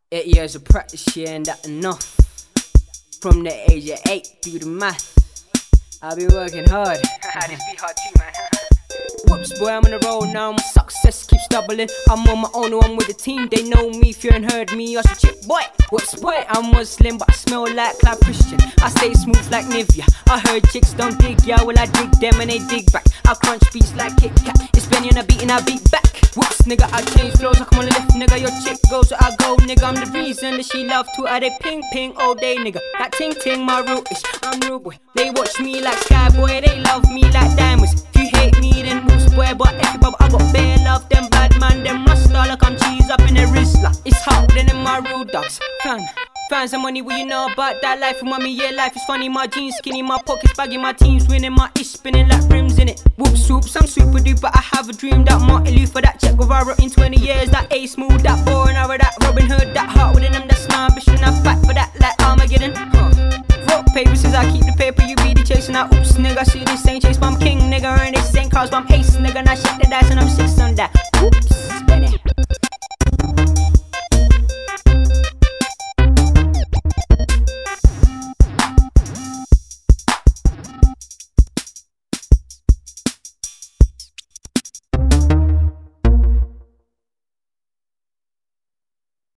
8 years of practice, yeah, ain't that enough? From the age of 8, do the math. I've been working hard. This be hard too, man. Whoops, boy, I'm on the road now. My success keeps doubling. I'm on my own, I'm with the team. They know me. If you ain't heard me, you're a chick, boy. Whoops, boy, I'm Muslim, but I smell like Clive Christian. I stay smooth like Nivea. I heard chicks don't dig, yeah, well I dig them and they dig back. I crunch beats like Kit Kat. It's Benny on a beat and I beat back. Whoops, nigga, I change flows. I come on the left, nigga. Your chick goes where I go, nigga. I'm the reason that she love to. They ping ping all day, nigga. That ting ting, my root is. I'm rude, boy. They watch me like Sky, boy. They love me like diamonds. If you hate me, then whoops, boy. But if you I got bare love, them bad man, them must like I'm cheese up in the Rizla. It's harder than my rude dogs. Fans and money, what you know about that life? Mommy, yeah, life is funny. My jeans skinny, my pockets baggy, my team's winning, my ish spinning like rims in it. Whoops, whoops, I'm super duper. I have a dream that Martin Luther, that Che Guevara in 20 years, that A Smooth, that boring hour, that Robin Hood, that heart within them, that's my ambition. I fight for that like Armageddon. Rock, paper, scissors, I keep the paper, you be the chasing. Now, oops, nigga, see this ain't chase, but I'm king, nigga, and this ain't cars, but I'm ace, nigga, and I shake the dice and I'm 6